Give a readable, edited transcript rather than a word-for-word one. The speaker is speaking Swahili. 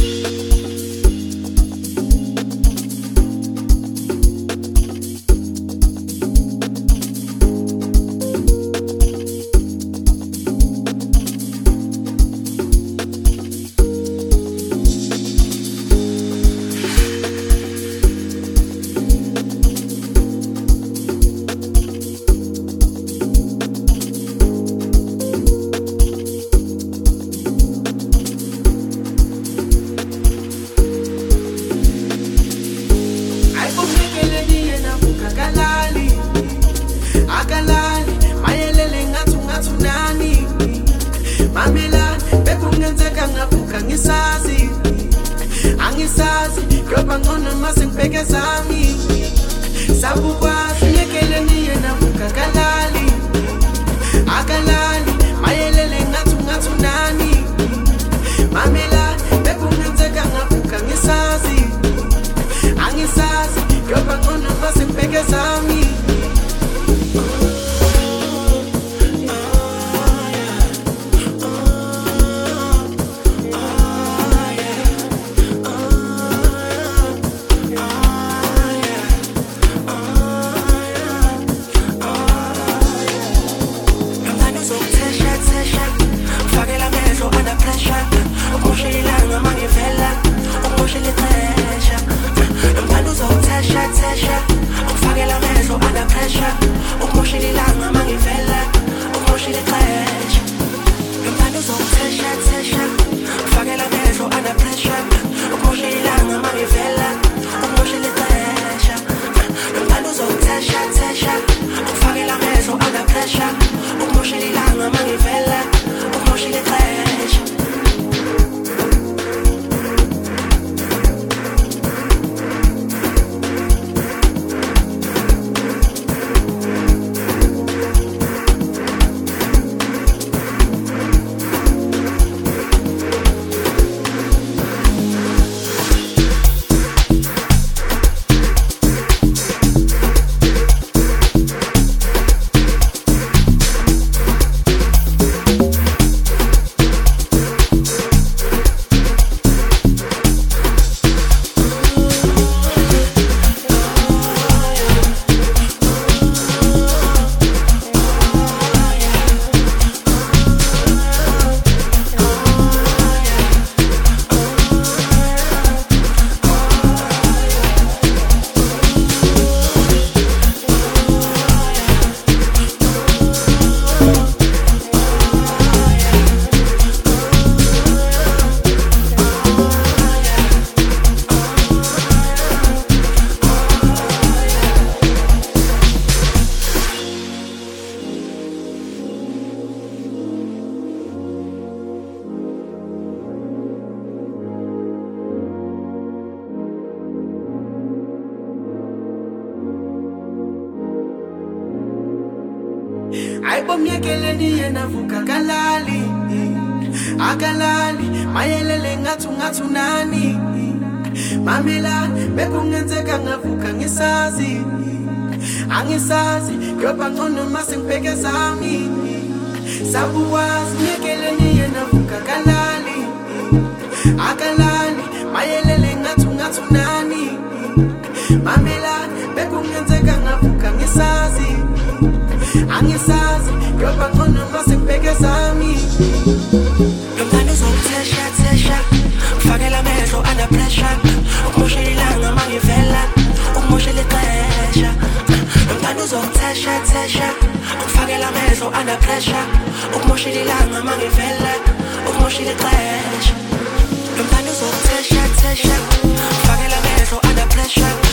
Angisazi, globa ngono masengibheke sami. Sabukwazi ngekele niye navuka kalali. Akalali, mayelele ngathu nani. Mamela, bekungenzeka ngavuka ngisazi. Angisazi, globa ngono masengibheke sami. Ayibomyekele niye navuka kalali. Akalali, mayelele ngathu nani. Mamela, bekungenzeka ngavuka ngisazi. Angisazi, globa ngono masengibheke sami. Sabukwazi ngekele niye navuka kalali. Akalali, mayelele ngathu nani. Mamela, bekungenzeka ngavuka ngisazi. Angisazi, globa ngono masengibheke sami. Lomntana uzongithesha, ufakela amehlo under pressure. Ukumoshela ilanga mangivela, ukumoshela ixesha. Lomntana uzongithesha, ufakela amehlo under pressure. Ukumoshela ilanga mangivela, ukumoshela ixesha. Lomntana uzongithesha, ufakela amehlo under pressure.